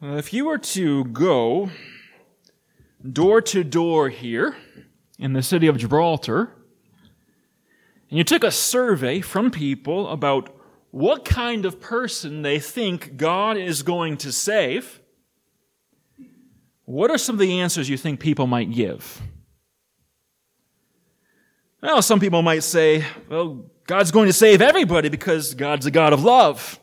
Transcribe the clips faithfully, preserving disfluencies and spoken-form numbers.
Uh, if you were to go door to door here in the city of Gibraltar, and you took a survey from people about what kind of person they think God is going to save, what are some of the answers you think people might give? Well, some people might say, well, God's going to save everybody because God's a God of love.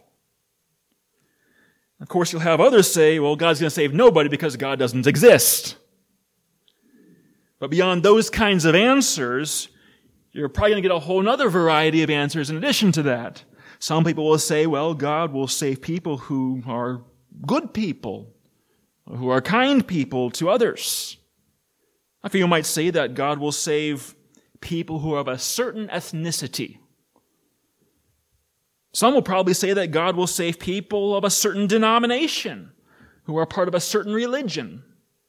Of course, you'll have others say, well, God's going to save nobody because God doesn't exist. But beyond those kinds of answers, you're probably going to get a whole other variety of answers in addition to that. Some people will say, well, God will save people who are good people, who are kind people to others. A few might say that God will save people who are of a certain ethnicity. Some will probably say that God will save people of a certain denomination, who are part of a certain religion.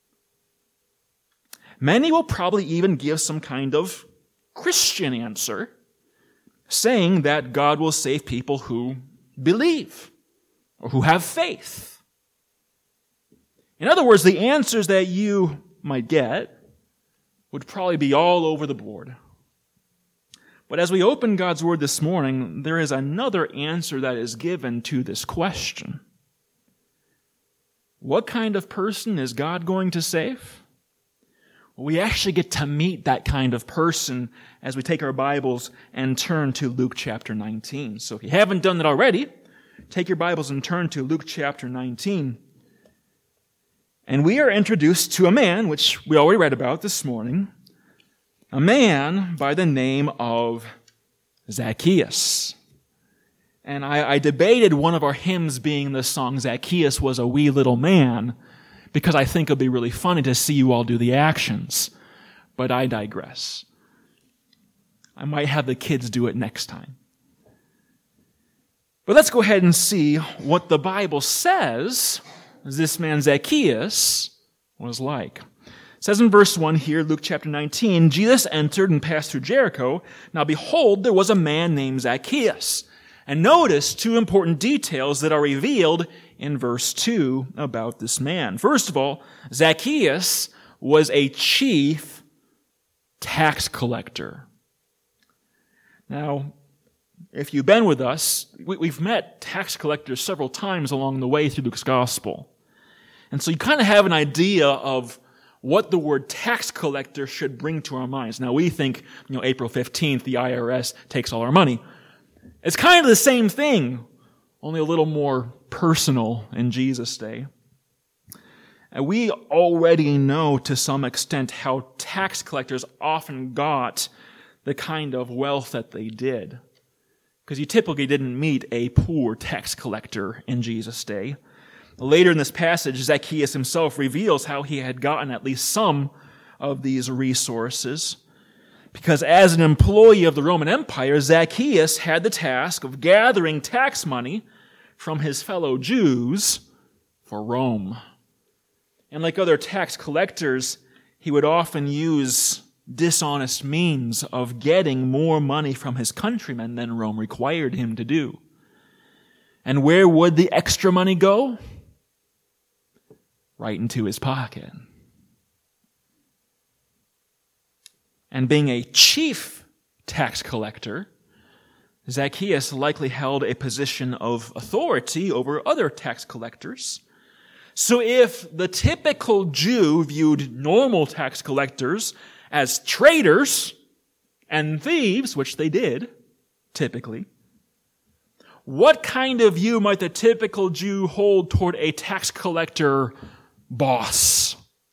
Many will probably even give some kind of Christian answer, saying that God will save people who believe or who have faith. In other words, the answers that you might get would probably be all over the board. But as we open God's Word this morning, there is another answer that is given to this question. What kind of person is God going to save? Well, we actually get to meet that kind of person as we take our Bibles and turn to Luke chapter nineteen. So if you haven't done that already, take your Bibles and turn to Luke chapter nineteen. And we are introduced to a man, which we already read about this morning, a man by the name of Zacchaeus. And I, I debated one of our hymns being the song, Zacchaeus was a wee little man, because I think it would be really funny to see you all do the actions. But I digress. I might have the kids do it next time. But let's go ahead and see what the Bible says this man Zacchaeus was like. It says in verse one here, Luke chapter nineteen, Jesus entered and passed through Jericho. Now behold, there was a man named Zacchaeus. And notice two important details that are revealed in verse two about this man. First of all, Zacchaeus was a chief tax collector. Now, if you've been with us, we've met tax collectors several times along the way through Luke's gospel. And so you kind of have an idea of what the word tax collector should bring to our minds. Now, we think, you know, April fifteenth, the I R S takes all our money. It's kind of the same thing, only a little more personal in Jesus' day. And we already know to some extent how tax collectors often got the kind of wealth that they did. Because you typically didn't meet a poor tax collector in Jesus' day. Later in this passage, Zacchaeus himself reveals how he had gotten at least some of these resources. Because as an employee of the Roman Empire, Zacchaeus had the task of gathering tax money from his fellow Jews for Rome. And like other tax collectors, he would often use dishonest means of getting more money from his countrymen than Rome required him to do. And where would the extra money go? Right into his pocket. And being a chief tax collector, Zacchaeus likely held a position of authority over other tax collectors. So if the typical Jew viewed normal tax collectors as traitors and thieves, which they did, typically, what kind of view might the typical Jew hold toward a tax collector boss?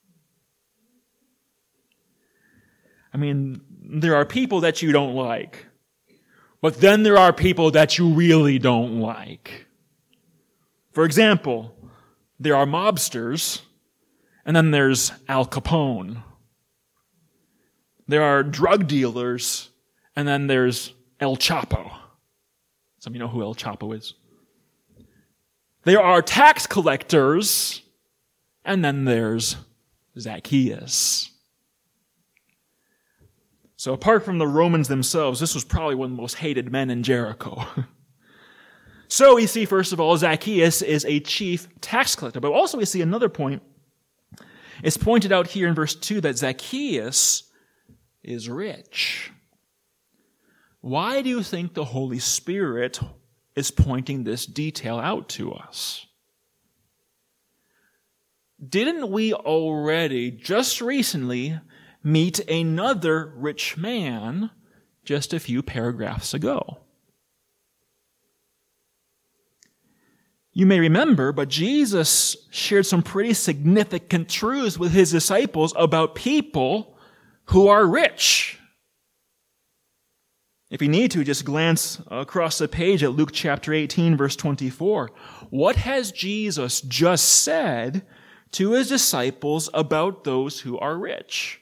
I mean, there are people that you don't like, but then there are people that you really don't like. For example, there are mobsters, and then there's Al Capone. There are drug dealers, and then there's El Chapo. Some of you know who El Chapo is. There are tax collectors, and then there's Zacchaeus. So apart from the Romans themselves, this was probably one of the most hated men in Jericho. So we see, first of all, Zacchaeus is a chief tax collector. But also we see another point. It's pointed out here in verse two that Zacchaeus is rich. Why do you think the Holy Spirit is pointing this detail out to us? Didn't we already, just recently, meet another rich man just a few paragraphs ago? You may remember, but Jesus shared some pretty significant truths with his disciples about people who are rich. If you need to, just glance across the page at Luke chapter eighteen, verse twenty-four. What has Jesus just said to his disciples about those who are rich?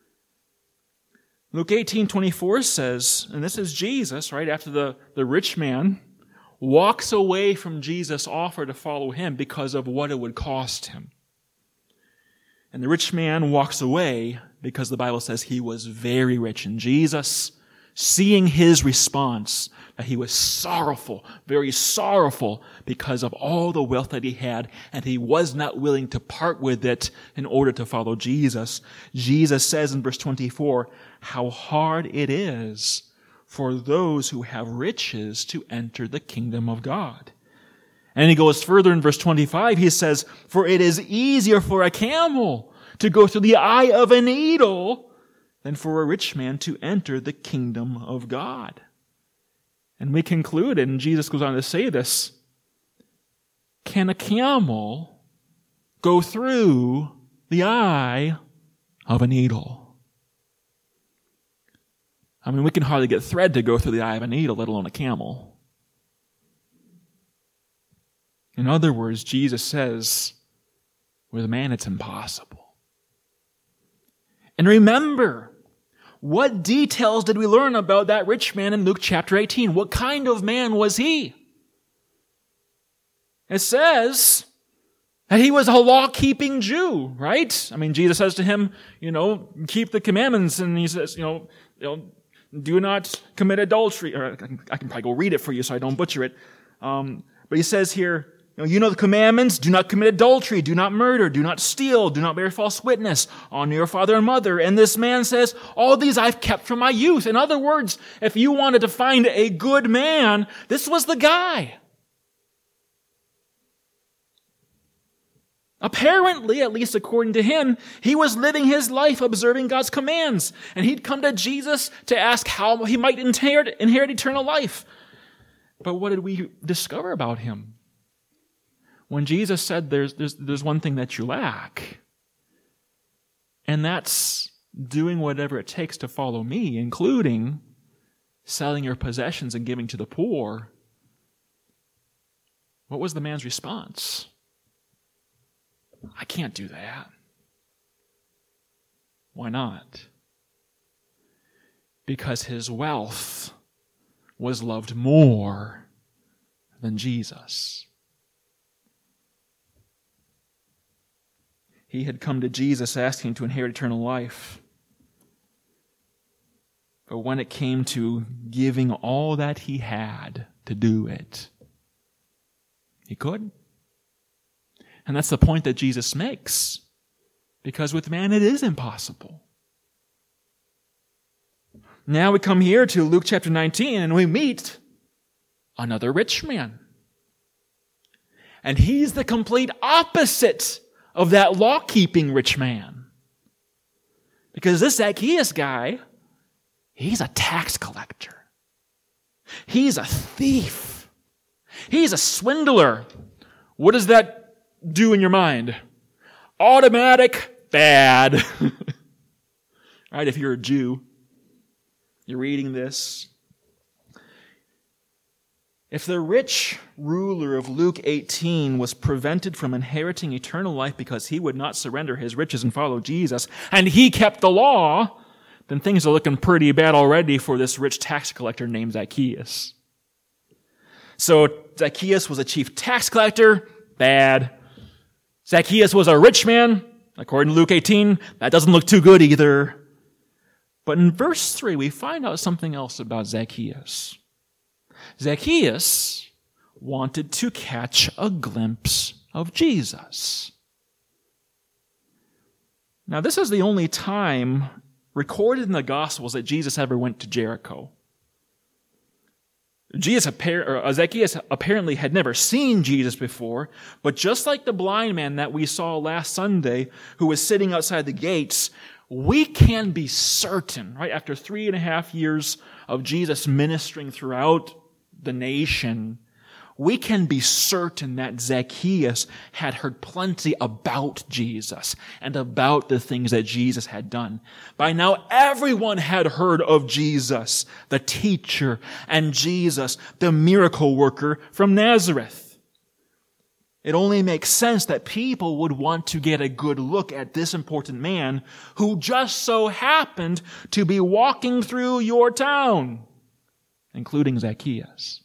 Luke eighteen twenty-four says, and this is Jesus, right after the, the rich man walks away from Jesus' offer to follow him because of what it would cost him. And the rich man walks away because the Bible says he was very rich. And Jesus, seeing his response, that he was sorrowful, very sorrowful because of all the wealth that he had, and he was not willing to part with it in order to follow Jesus. Jesus says in verse twenty-four, how hard it is for those who have riches to enter the kingdom of God. And he goes further in verse twenty-five, he says, for it is easier for a camel to go through the eye of a needle than for a rich man to enter the kingdom of God. And we conclude, and Jesus goes on to say this, can a camel go through the eye of a needle? I mean, we can hardly get thread to go through the eye of a needle, let alone a camel. In other words, Jesus says, with man it's impossible. And remember, what details did we learn about that rich man in Luke chapter eighteen? What kind of man was he? It says that he was a law-keeping Jew, right? I mean, Jesus says to him, you know, keep the commandments, and he says, you know, you know do not commit adultery. Or I can, I can probably go read it for you so I don't butcher it. Um, but he says here, you know, you know the commandments, do not commit adultery, do not murder, do not steal, do not bear false witness, honor your father and mother. And this man says, all these I've kept from my youth. In other words, if you wanted to find a good man, this was the guy. Apparently, at least according to him, he was living his life observing God's commands. And he'd come to Jesus to ask how he might inherit, inherit eternal life. But what did we discover about him? When Jesus said there's, there's, there's one thing that you lack, and that's doing whatever it takes to follow me, including selling your possessions and giving to the poor, what was the man's response? I can't do that. Why not? Because his wealth was loved more than Jesus. He had come to Jesus asking to inherit eternal life. But when it came to giving all that he had to do it, he couldn't. And that's the point that Jesus makes. Because with man it is impossible. Now we come here to Luke chapter nineteen and we meet another rich man. And he's the complete opposite of that law-keeping rich man. Because this Zacchaeus guy, he's a tax collector. He's a thief. He's a swindler. What does that do in your mind? Automatic bad. Right? If you're a Jew, you're reading this. If the rich ruler of Luke eighteen was prevented from inheriting eternal life because he would not surrender his riches and follow Jesus, and he kept the law, then things are looking pretty bad already for this rich tax collector named Zacchaeus. So Zacchaeus was a chief tax collector, bad. Zacchaeus was a rich man, according to Luke eighteen. That doesn't look too good either. But in verse three, we find out something else about Zacchaeus. Zacchaeus wanted to catch a glimpse of Jesus. Now, this is the only time recorded in the Gospels that Jesus ever went to Jericho. Jesus, or Zacchaeus apparently had never seen Jesus before, but just like the blind man that we saw last Sunday who was sitting outside the gates, we can be certain, right, after three and a half years of Jesus ministering throughout the nation, we can be certain that Zacchaeus had heard plenty about Jesus and about the things that Jesus had done. By now, everyone had heard of Jesus, the teacher, and Jesus, the miracle worker from Nazareth. It only makes sense that people would want to get a good look at this important man who just so happened to be walking through your town, including Zacchaeus.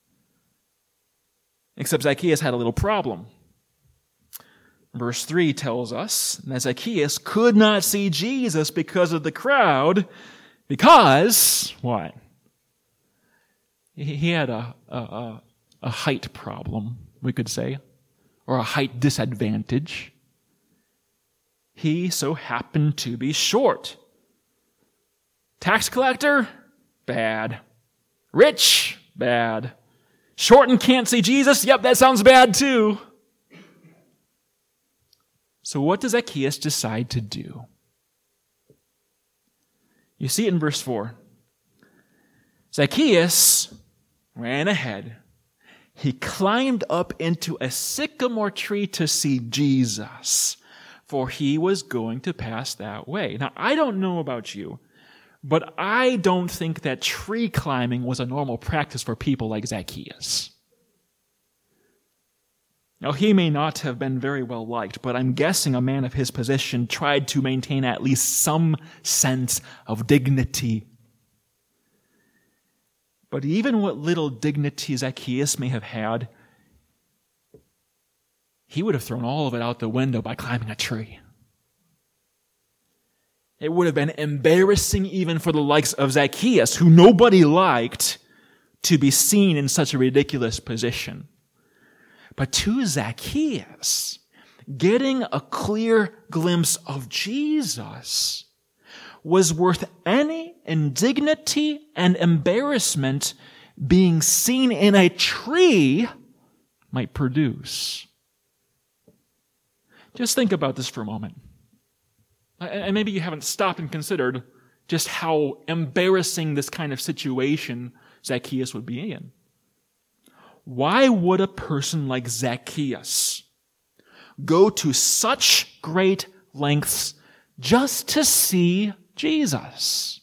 Except Zacchaeus had a little problem. Verse three tells us that Zacchaeus could not see Jesus because of the crowd, because, what? He had a, a, a height problem, we could say, or a height disadvantage. He so happened to be short. Tax collector? Bad. Rich? Bad. Short and can't see Jesus? Yep, that sounds bad too. So what does Zacchaeus decide to do? You see it in verse four. Zacchaeus ran ahead. He climbed up into a sycamore tree to see Jesus, for he was going to pass that way. Now, I don't know about you, but I don't think that tree climbing was a normal practice for people like Zacchaeus. Now, he may not have been very well liked, but I'm guessing a man of his position tried to maintain at least some sense of dignity. But even what little dignity Zacchaeus may have had, he would have thrown all of it out the window by climbing a tree. It would have been embarrassing even for the likes of Zacchaeus, who nobody liked, to be seen in such a ridiculous position. But to Zacchaeus, getting a clear glimpse of Jesus was worth any indignity and embarrassment being seen in a tree might produce. Just think about this for a moment. And maybe you haven't stopped and considered just how embarrassing this kind of situation Zacchaeus would be in. Why would a person like Zacchaeus go to such great lengths just to see Jesus?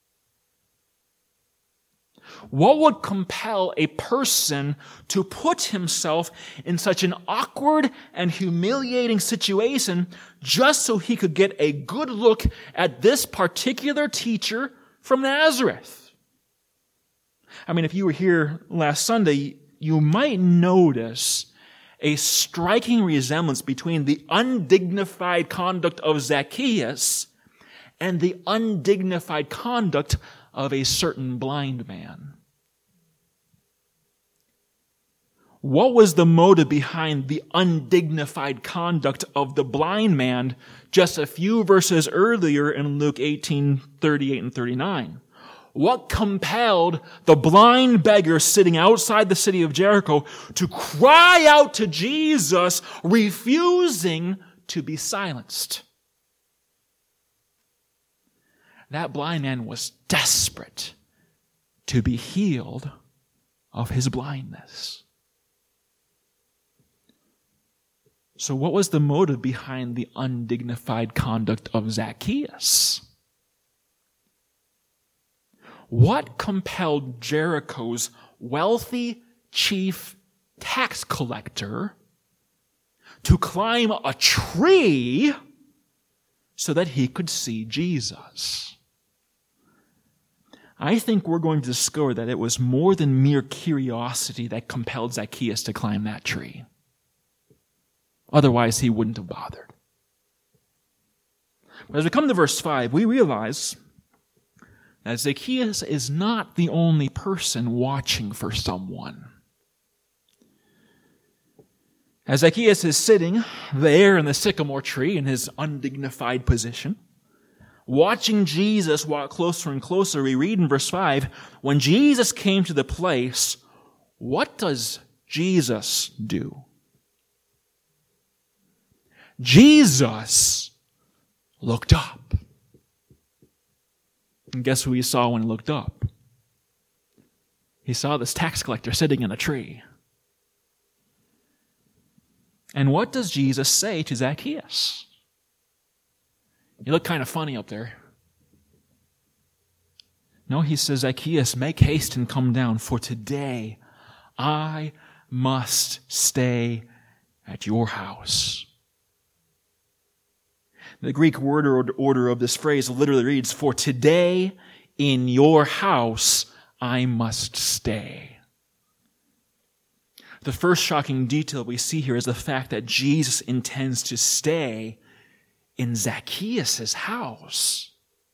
What would compel a person to put himself in such an awkward and humiliating situation just so he could get a good look at this particular teacher from Nazareth? I mean, if you were here last Sunday, you might notice a striking resemblance between the undignified conduct of Zacchaeus and the undignified conduct of a certain blind man. What was the motive behind the undignified conduct of the blind man just a few verses earlier in Luke eighteen, thirty-eight and thirty-nine? What compelled the blind beggar sitting outside the city of Jericho to cry out to Jesus, refusing to be silenced? That blind man was desperate to be healed of his blindness. So what was the motive behind the undignified conduct of Zacchaeus? What compelled Jericho's wealthy chief tax collector to climb a tree so that he could see Jesus? I think we're going to discover that it was more than mere curiosity that compelled Zacchaeus to climb that tree. Otherwise, he wouldn't have bothered. But as we come to verse five, we realize that Zacchaeus is not the only person watching for someone. As Zacchaeus is sitting there in the sycamore tree in his undignified position, watching Jesus walk closer and closer, we read in verse five, when Jesus came to the place, what does Jesus do? Jesus looked up. And guess who he saw when he looked up? He saw this tax collector sitting in a tree. And what does Jesus say to Zacchaeus? You look kind of funny up there. No, he says, Zacchaeus, make haste and come down, for today I must stay at your house. The Greek word or order of this phrase literally reads, for today in your house I must stay. The first shocking detail we see here is the fact that Jesus intends to stay in Zacchaeus' house.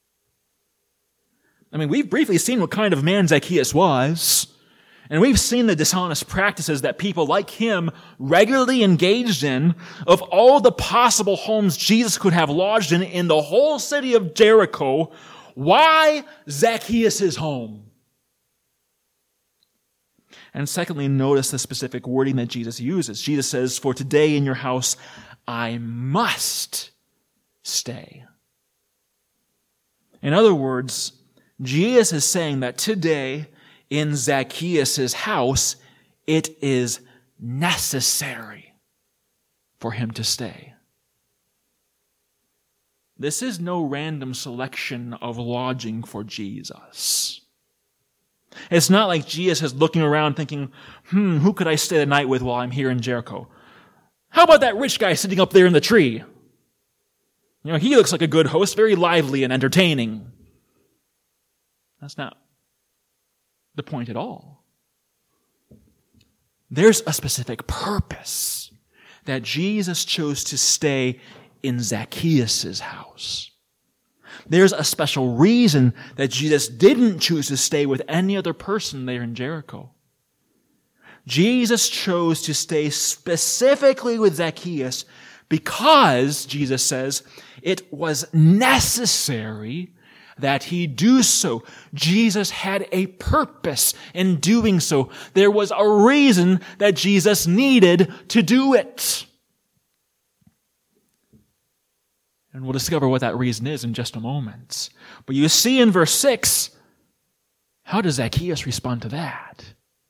I mean, we've briefly seen what kind of man Zacchaeus was, and we've seen the dishonest practices that people like him regularly engaged in. Of all the possible homes Jesus could have lodged in in the whole city of Jericho, why Zacchaeus' home? And secondly, notice the specific wording that Jesus uses. Jesus says, for today in your house, I must stay. In other words, Jesus is saying that today in Zacchaeus' house, it is necessary for him to stay. This is no random selection of lodging for Jesus. It's not like Jesus is looking around thinking, hmm, who could I stay the night with while I'm here in Jericho? How about that rich guy sitting up there in the tree? You know, he looks like a good host, very lively and entertaining. That's not the point at all. There's a specific purpose that Jesus chose to stay in Zacchaeus' house. There's a special reason that Jesus didn't choose to stay with any other person there in Jericho. Jesus chose to stay specifically with Zacchaeus because, Jesus says, it was necessary that he do so. Jesus had a purpose in doing so. There was a reason that Jesus needed to do it. And we'll discover what that reason is in just a moment. But you see in verse six, how does Zacchaeus respond to that?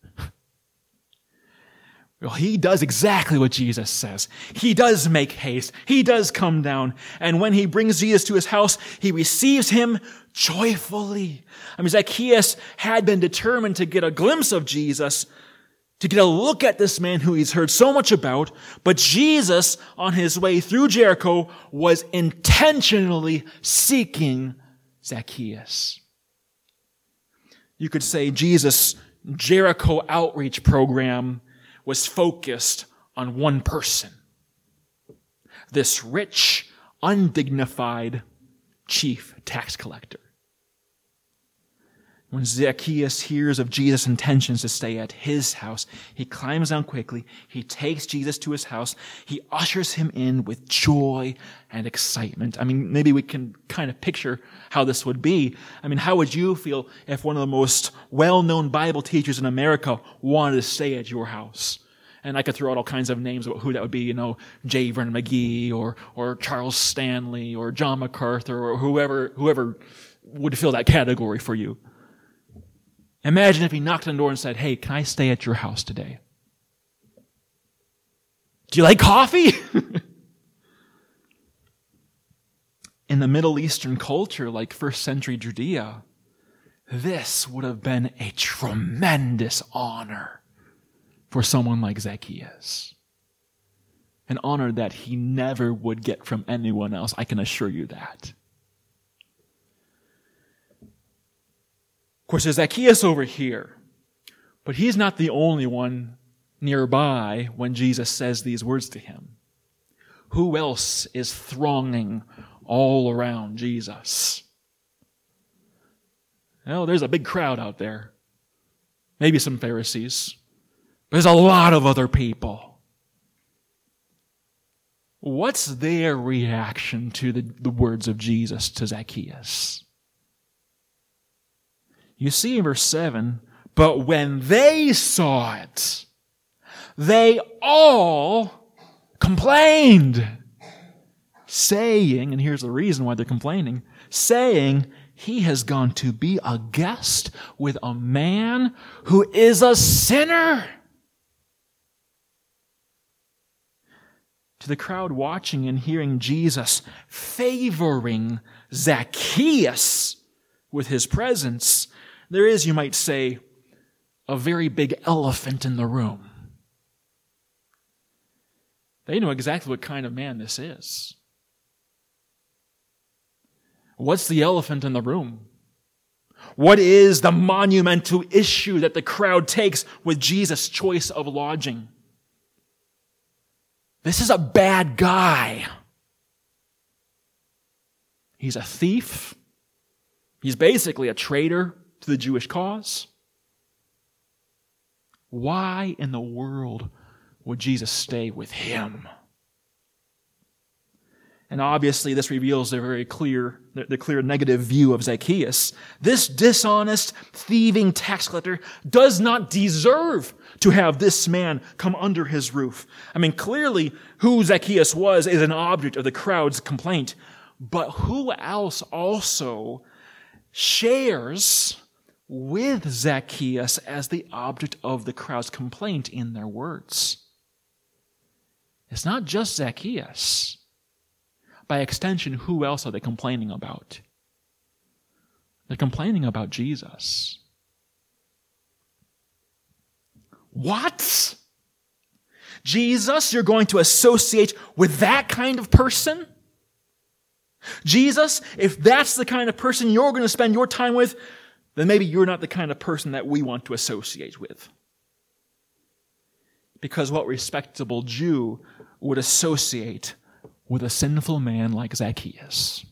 Well, he does exactly what Jesus says. He does make haste. He does come down. And when he brings Jesus to his house, he receives him joyfully. I mean, Zacchaeus had been determined to get a glimpse of Jesus, to get a look at this man who he's heard so much about. But Jesus, on his way through Jericho, was intentionally seeking Zacchaeus. You could say Jesus' Jericho outreach program was focused on one person. This rich, undignified chief tax collector. When Zacchaeus hears of Jesus' intentions to stay at his house, he climbs down quickly, he takes Jesus to his house, he ushers him in with joy and excitement. I mean, maybe we can kind of picture how this would be. I mean, how would you feel if one of the most well-known Bible teachers in America wanted to stay at your house? And I could throw out all kinds of names about who that would be, you know, J. Vernon McGee or or Charles Stanley or John MacArthur or whoever whoever would fill that category for you. Imagine if he knocked on the door and said, hey, can I stay at your house today? Do you like coffee? In the Middle Eastern culture, like first century Judea, this would have been a tremendous honor for someone like Zacchaeus. An honor that he never would get from anyone else, I can assure you that. Of course, there's Zacchaeus over here, but he's not the only one nearby when Jesus says these words to him. Who else is thronging all around Jesus? Well, there's a big crowd out there. Maybe some Pharisees. There's a lot of other people. what's their reaction to the, the words of Jesus to Zacchaeus? You see in verse seven, but when they saw it, they all complained, saying, and here's the reason why they're complaining, saying, he has gone to be a guest with a man who is a sinner. To the crowd watching and hearing Jesus favoring Zacchaeus with his presence, there is, you might say, a very big elephant in the room. They know exactly what kind of man this is. What's the elephant in the room? What is the monumental issue that the crowd takes with Jesus' choice of lodging? This is a bad guy. He's a thief. He's basically a traitor to the Jewish cause. Why in the world would Jesus stay with him? And obviously this reveals the very clear, the clear negative view of Zacchaeus. This dishonest, thieving tax collector does not deserve to have this man come under his roof. I mean, clearly who Zacchaeus was is an object of the crowd's complaint. But who else also shares with Zacchaeus as the object of the crowd's complaint in their words? It's not just Zacchaeus. By extension, who else are they complaining about? They're complaining about Jesus. What? Jesus, you're going to associate with that kind of person? Jesus, if that's the kind of person you're going to spend your time with, then maybe you're not the kind of person that we want to associate with. Because what respectable Jew would associate with a sinful man like Zacchaeus?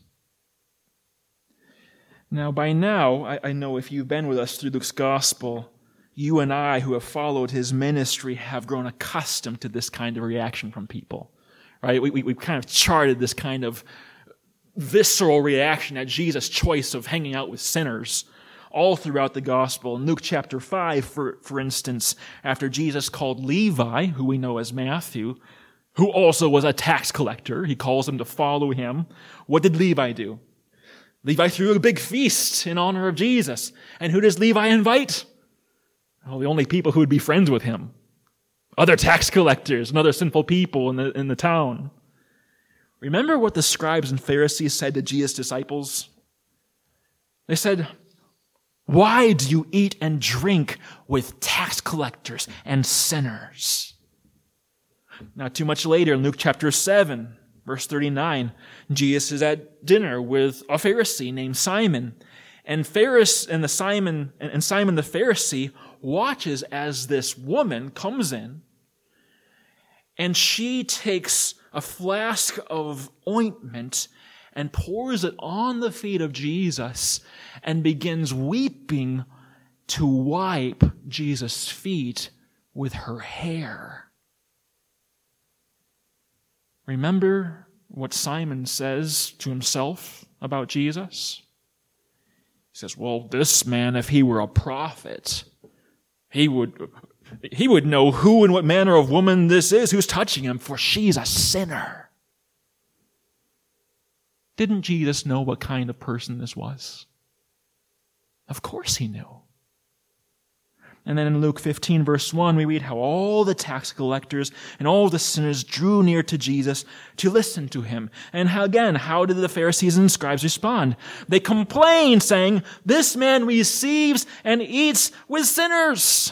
Now, by now, I, I know if you've been with us through Luke's gospel, you and I who have followed his ministry have grown accustomed to this kind of reaction from people. Right? We, we, we've kind of charted this kind of visceral reaction at Jesus' choice of hanging out with sinners all throughout the gospel. In Luke chapter five, for, for instance, after Jesus called Levi, who we know as Matthew, who also was a tax collector, he calls them to follow him. What did Levi do? Levi threw a big feast in honor of Jesus. And who does Levi invite? Well, the only people who would be friends with him. Other tax collectors and other sinful people in the, in the town. Remember what the scribes and Pharisees said to Jesus' disciples? They said, "Why do you eat and drink with tax collectors and sinners?" Not too much later, in Luke chapter seven, verse thirty-nine, Jesus is at dinner with a Pharisee named Simon. And Pharis, and the Simon and Simon the Pharisee watches as this woman comes in, and she takes a flask of ointment and pours it on the feet of Jesus and begins weeping to wipe Jesus' feet with her hair. Remember what Simon says to himself about Jesus? He says, well, this man, if he were a prophet, he would, he would know who and what manner of woman this is who's touching him, for she's a sinner. Didn't Jesus know what kind of person this was? Of course he knew. And then in Luke fifteen, verse one, we read how all the tax collectors and all the sinners drew near to Jesus to listen to him. And how, again, how did the Pharisees and scribes respond? They complained, saying, "This man receives and eats with sinners."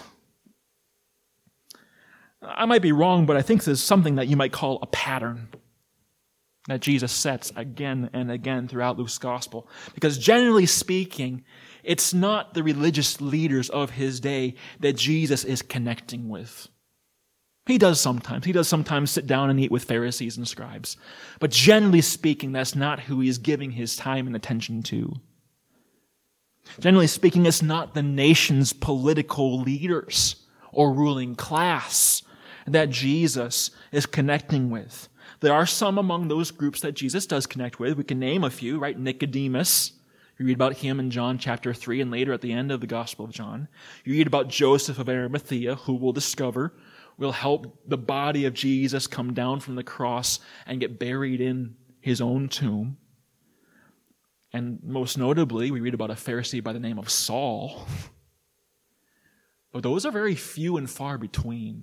I might be wrong, but I think this is something that you might call a pattern that Jesus sets again and again throughout Luke's gospel. Because generally speaking, it's not the religious leaders of his day that Jesus is connecting with. He does sometimes. He does sometimes sit down and eat with Pharisees and scribes. But generally speaking, that's not who he is giving his time and attention to. Generally speaking, it's not the nation's political leaders or ruling class that Jesus is connecting with. There are some among those groups that Jesus does connect with. We can name a few, right? Nicodemus. You read about him in John chapter three and later at the end of the Gospel of John. You read about Joseph of Arimathea, who we'll discover will help the body of Jesus come down from the cross and get buried in his own tomb. And most notably, we read about a Pharisee by the name of Saul. But those are very few and far between.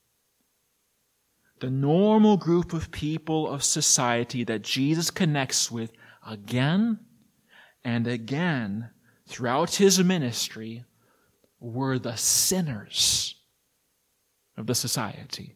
The normal group of people of society that Jesus connects with again and again throughout his ministry were the sinners of the society.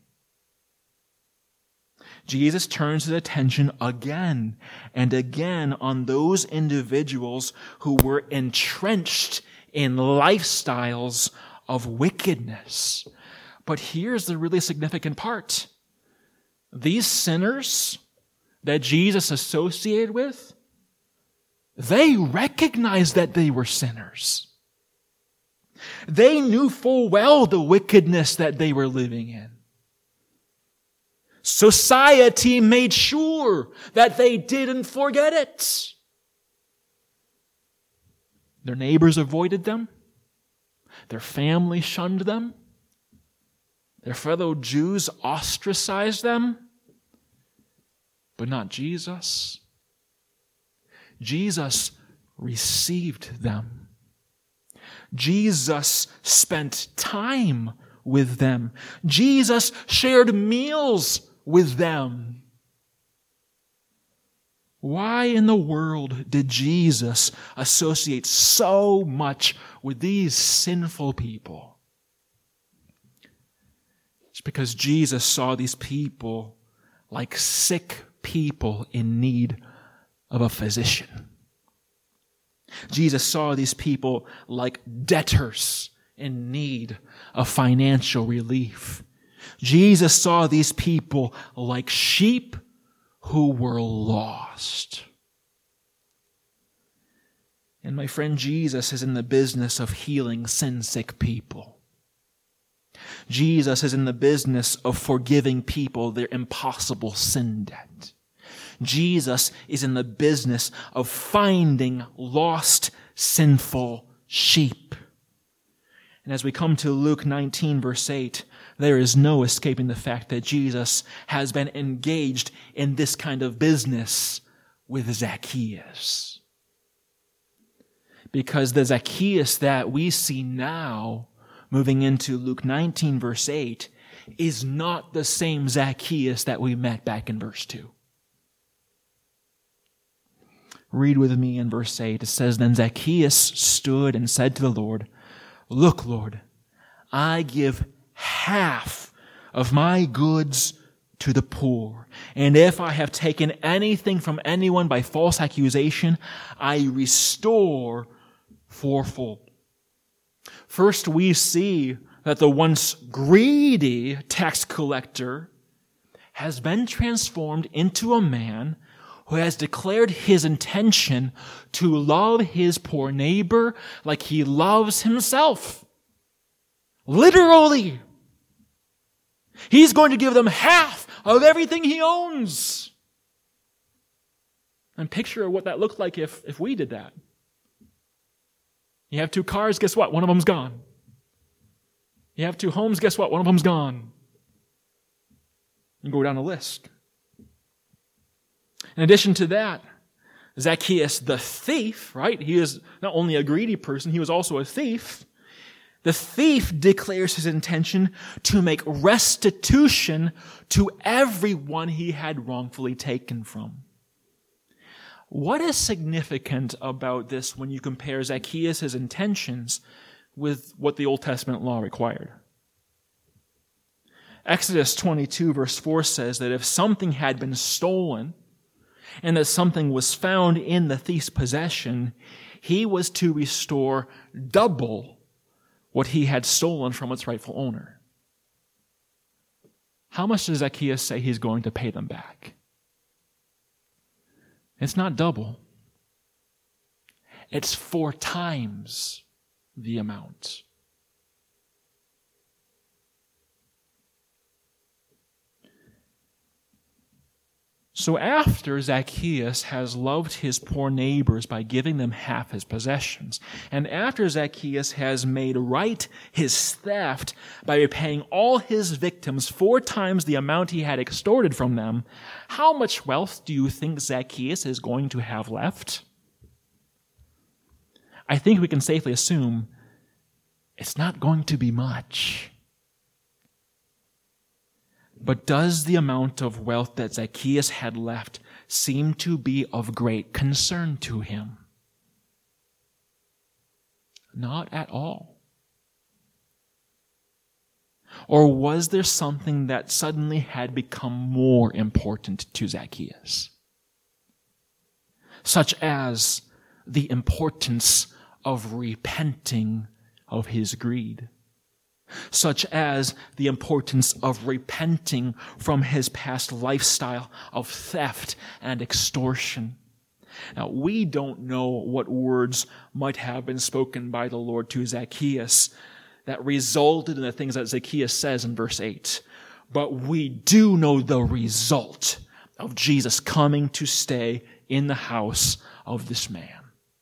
Jesus turns his attention again and again on those individuals who were entrenched in lifestyles of wickedness. But here's the really significant part. These sinners that Jesus associated with, they recognized that they were sinners. They knew full well the wickedness that they were living in. Society made sure that they didn't forget it. Their neighbors avoided them. Their family shunned them. Their fellow Jews ostracized them. But not Jesus. Jesus received them. Jesus spent time with them. Jesus shared meals with them. Why in the world did Jesus associate so much with these sinful people? It's because Jesus saw these people like sick people in need of a physician. Jesus saw these people like debtors in need of financial relief. Jesus saw these people like sheep who were lost. And my friend, Jesus is in the business of healing sin-sick people. Jesus is in the business of forgiving people their impossible sin debt. Jesus is in the business of finding lost, sinful sheep. And as we come to Luke nineteen, verse eight, there is no escaping the fact that Jesus has been engaged in this kind of business with Zacchaeus. Because the Zacchaeus that we see now, moving into Luke nineteen, verse eight, is not the same Zacchaeus that we met back in verse two. Read with me in verse eight. It says, "Then Zacchaeus stood and said to the Lord, 'Look, Lord, I give half of my goods to the poor. And if I have taken anything from anyone by false accusation, I restore fourfold.'" First, we see that the once greedy tax collector has been transformed into a man who has declared his intention to love his poor neighbor like he loves himself. Literally. He's going to give them half of everything he owns. And picture what that looked like if, if we did that. You have two cars, guess what? One of them's gone. You have two homes, guess what? One of them's gone. You go down the list. In addition to that, Zacchaeus the thief, right? He is not only a greedy person, he was also a thief. The thief declares his intention to make restitution to everyone he had wrongfully taken from. What is significant about this when you compare Zacchaeus' intentions with what the Old Testament law required? Exodus twenty-two verse four says that if something had been stolen and that something was found in the thief's possession, he was to restore double what he had stolen from its rightful owner. How much does Zacchaeus say he's going to pay them back? It's not double. It's four times the amount. So after Zacchaeus has loved his poor neighbors by giving them half his possessions, and after Zacchaeus has made right his theft by repaying all his victims four times the amount he had extorted from them, how much wealth do you think Zacchaeus is going to have left? I think we can safely assume it's not going to be much. But does the amount of wealth that Zacchaeus had left seem to be of great concern to him? Not at all. Or was there something that suddenly had become more important to Zacchaeus? Such as the importance of repenting of his greed. Such as the importance of repenting from his past lifestyle of theft and extortion. Now, we don't know what words might have been spoken by the Lord to Zacchaeus that resulted in the things that Zacchaeus says in verse eight. But we do know the result of Jesus coming to stay in the house of this man.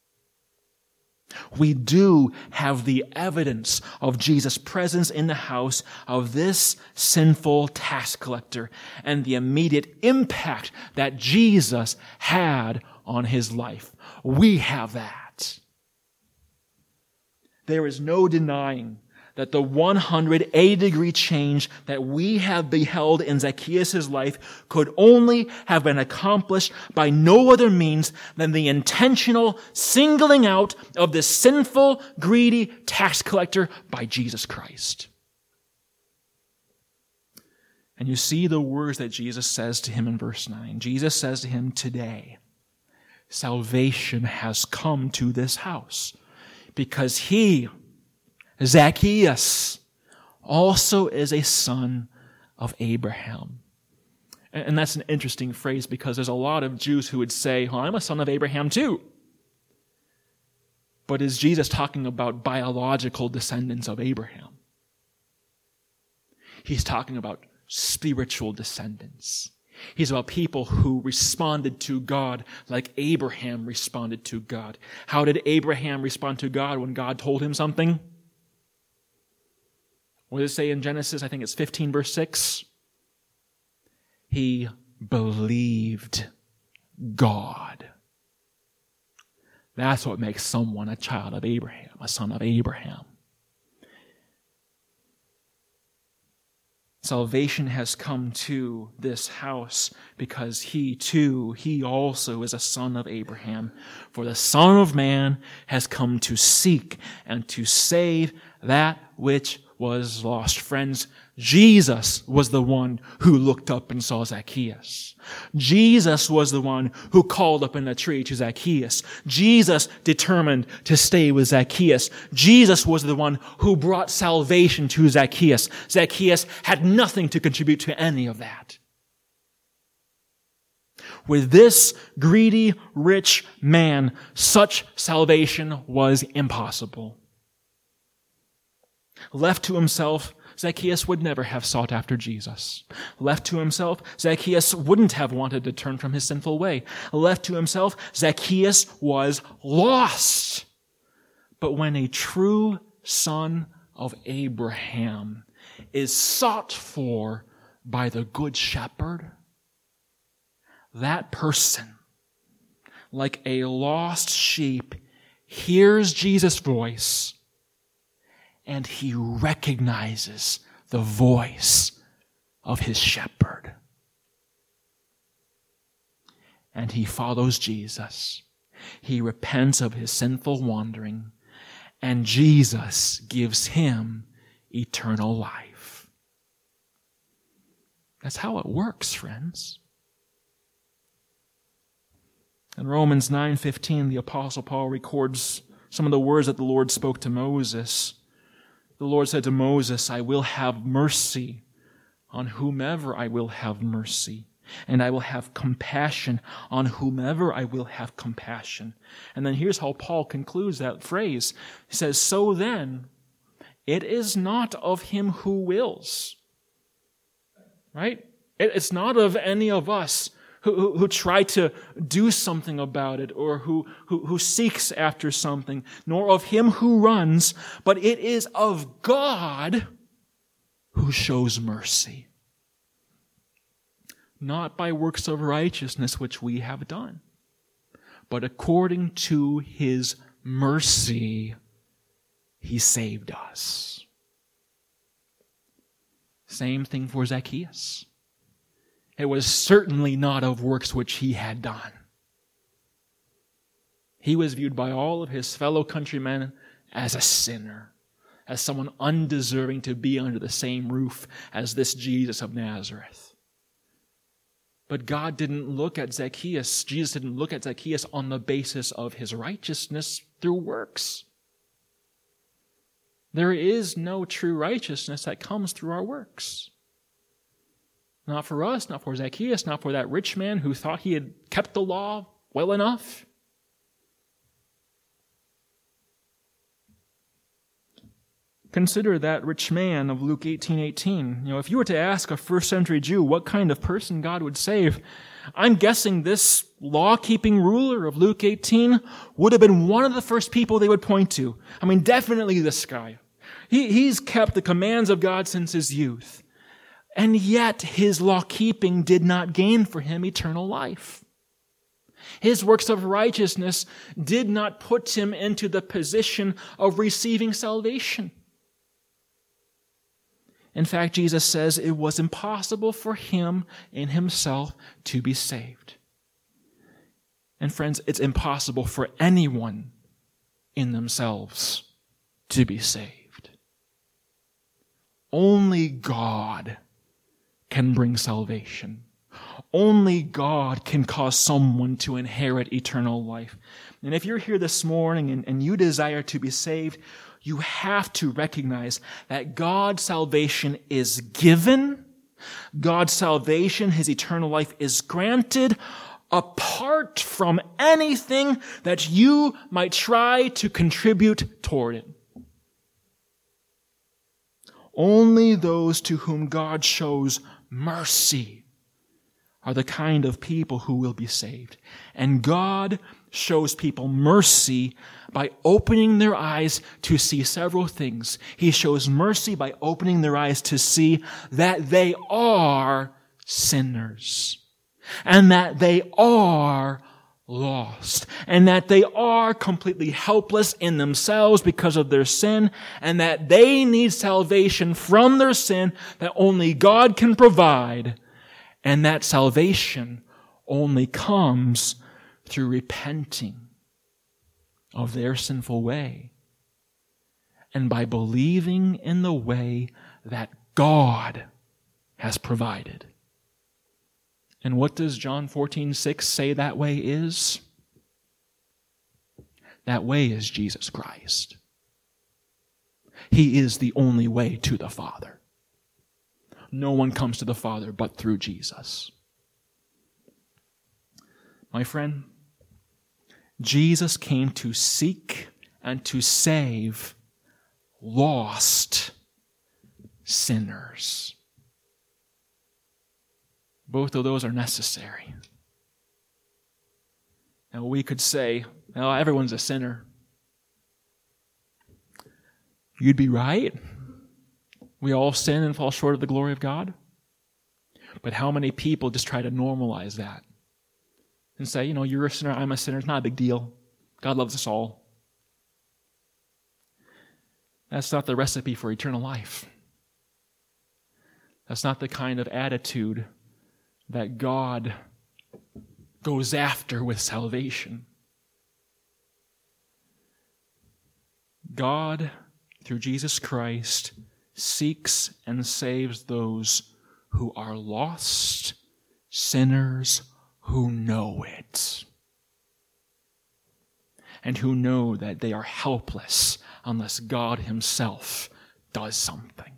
We do have the evidence of Jesus' presence in the house of this sinful tax collector and the immediate impact that Jesus had on his life. We have that. There is no denying that the one hundred eighty degree change that we have beheld in Zacchaeus' life could only have been accomplished by no other means than the intentional singling out of this sinful, greedy tax collector by Jesus Christ. And you see the words that Jesus says to him in verse nine. Jesus says to him, "Today, salvation has come to this house, because he, Zacchaeus, also is a son of Abraham." And that's an interesting phrase, because there's a lot of Jews who would say, well, I'm a son of Abraham too. But is Jesus talking about biological descendants of Abraham? He's talking about spiritual descendants. He's about people who responded to God like Abraham responded to God. How did Abraham respond to God when God told him something? What does it say in Genesis? I think it's fifteen verse six. He believed God. That's what makes someone a child of Abraham, a son of Abraham. Salvation has come to this house because he too, he also is a son of Abraham. For the Son of Man has come to seek and to save that which was lost. Friends, Jesus was the one who looked up and saw Zacchaeus. Jesus was the one who called up in the tree to Zacchaeus. Jesus determined to stay with Zacchaeus. Jesus was the one who brought salvation to Zacchaeus. Zacchaeus had nothing to contribute to any of that. With this greedy, rich man, such salvation was impossible. Left to himself, Zacchaeus would never have sought after Jesus. Left to himself, Zacchaeus wouldn't have wanted to turn from his sinful way. Left to himself, Zacchaeus was lost. But when a true son of Abraham is sought for by the Good Shepherd, that person, like a lost sheep, hears Jesus' voice, and he recognizes the voice of his shepherd. And he follows Jesus. He repents of his sinful wandering, and Jesus gives him eternal life. That's how it works, friends. In Romans nine fifteen, the Apostle Paul records some of the words that the Lord spoke to Moses. The Lord said to Moses, "I will have mercy on whomever I will have mercy, and I will have compassion on whomever I will have compassion." And then here's how Paul concludes that phrase. He says, "So then, it is not of him who wills." Right? It's not of any of us who, who, who try to do something about it, or who, who, who seeks after something, nor of him who runs, but it is of God who shows mercy. Not by works of righteousness which we have done, but according to his mercy, he saved us. Same thing for Zacchaeus. It was certainly not of works which he had done. He was viewed by all of his fellow countrymen as a sinner, as someone undeserving to be under the same roof as this Jesus of Nazareth. But God didn't look at Zacchaeus, Jesus didn't look at Zacchaeus on the basis of his righteousness through works. There is no true righteousness that comes through our works. Not for us, not for Zacchaeus, not for that rich man who thought he had kept the law well enough. Consider that rich man of Luke eighteen eighteen. You know, if you were to ask a first century Jew what kind of person God would save, I'm guessing this law-keeping ruler of Luke eighteen would have been one of the first people they would point to. I mean, definitely this guy. He, he's kept the commands of God since his youth. And yet his law-keeping did not gain for him eternal life. His works of righteousness did not put him into the position of receiving salvation. In fact, Jesus says it was impossible for him in himself to be saved. And friends, it's impossible for anyone in themselves to be saved. Only God can bring salvation. Only God can cause someone to inherit eternal life. And if you're here this morning and, and you desire to be saved, you have to recognize that God's salvation is given. God's salvation, his eternal life, is granted apart from anything that you might try to contribute toward it. Only those to whom God shows mercy are the kind of people who will be saved. And God shows people mercy by opening their eyes to see several things. He shows mercy by opening their eyes to see that they are sinners, and that they are lost, and that they are completely helpless in themselves because of their sin, and that they need salvation from their sin that only God can provide, and that salvation only comes through repenting of their sinful way and by believing in the way that God has provided. And what does John fourteen six say that way is? That way is Jesus Christ. He is the only way to the Father. No one comes to the Father but through Jesus. My friend, Jesus came to seek and to save lost sinners. Both of those are necessary. Now we could say, well, everyone's a sinner. You'd be right. We all sin and fall short of the glory of God. But how many people just try to normalize that and say, you know, you're a sinner, I'm a sinner, it's not a big deal. God loves us all. That's not the recipe for eternal life. That's not the kind of attitude that God goes after with salvation. God, through Jesus Christ, seeks and saves those who are lost, sinners who know it, and who know that they are helpless unless God himself does something.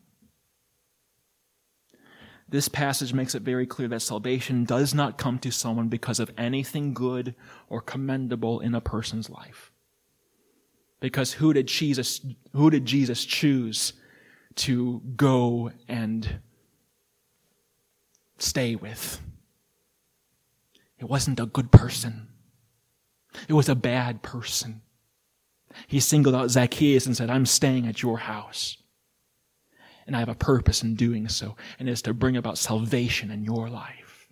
This passage makes it very clear that salvation does not come to someone because of anything good or commendable in a person's life. Because who did Jesus, who did Jesus choose to go and stay with? It wasn't a good person. It was a bad person. He singled out Zacchaeus and said, I'm staying at your house. And I have a purpose in doing so, and it's to bring about salvation in your life.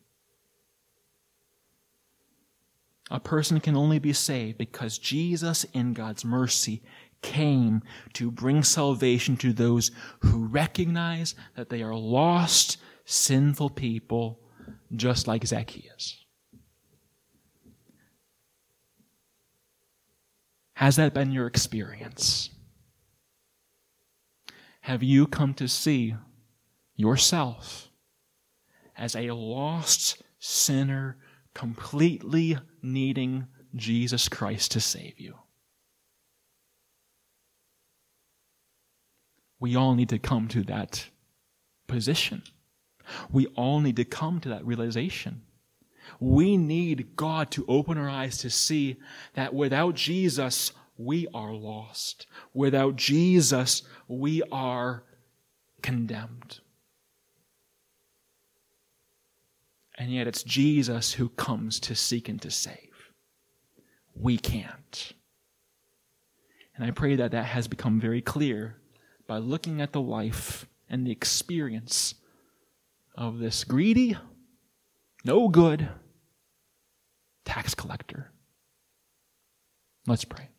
A person can only be saved because Jesus, in God's mercy, came to bring salvation to those who recognize that they are lost, sinful people, just like Zacchaeus. Has that been your experience? Have you come to see yourself as a lost sinner completely needing Jesus Christ to save you? We all need to come to that position. We all need to come to that realization. We need God to open our eyes to see that without Jesus, we are lost. Without Jesus, we are condemned. And yet it's Jesus who comes to seek and to save. We can't. And I pray that that has become very clear by looking at the life and the experience of this greedy, no good tax collector. Let's pray.